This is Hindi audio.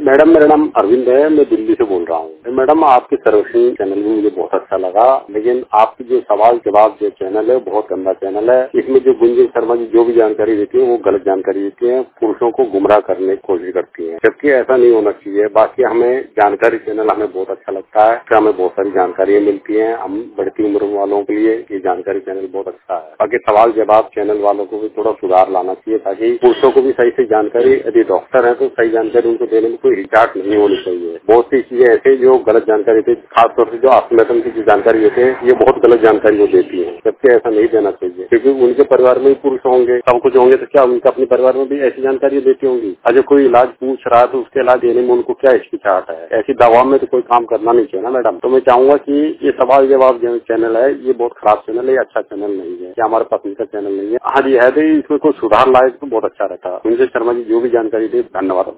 मैडम मेरा नाम अरविंद है, मैं दिल्ली से बोल रहा हूँ। मैडम आपके सर्विसिंग चैनल भी मुझे बहुत अच्छा लगा, लेकिन आपकी जो सवाल जवाब जो चैनल है बहुत गंदा चैनल है। इसमें जो गुंजन शर्मा जी जो भी जानकारी देती है वो गलत जानकारी देती है, पुरुषों को गुमराह करने की कोशिश करती है, जबकि ऐसा नहीं होना चाहिए। बाकी हमें जानकारी चैनल हमें बहुत अच्छा लगता है, हमें बहुत सारी जानकारियाँ मिलती है। हम बढ़ती उम्र वालों के लिए ये जानकारी चैनल बहुत अच्छा है। बाकी सवाल जवाब चैनल वालों को भी थोड़ा सुधार लाना चाहिए, ताकि पुरुषों को भी सही से जानकारी, यदि डॉक्टर है तो सही जानकारी उनको देने में कोई हिचकिचाहट नहीं होनी चाहिए। बहुत सी चीजें ऐसे जो गलत जानकारी देती है, खासतौर से जो ऑस्मेटन की जो जानकारी देते हैं ये बहुत गलत जानकारी वो देती है, जबकि ऐसा नहीं देना चाहिए। क्योंकि उनके परिवार में ही पुरुष होंगे, सब कुछ होंगे, तो क्या उनके अपने परिवार में भी ऐसी जानकारी देती होंगी। अगर कोई इलाज पूछ रहा है तो उसके इलाज देने में उनको क्या हिचकिचाहट है। ऐसी दवा में तो कोई काम करना नहीं चाहिए ना मैडम। तो मैं चाहूंगा कि ये सवाल जवाब जो चैनल है ये बहुत खराब चैनल है, ये अच्छा चैनल नहीं है, ये हमारे पसंद का चैनल नहीं है। हाँ जी है, तो इसमें कोई सुधार लाए तो बहुत अच्छा रहता है। गुंजन शर्मा जी जो भी जानकारी दे, धन्यवाद।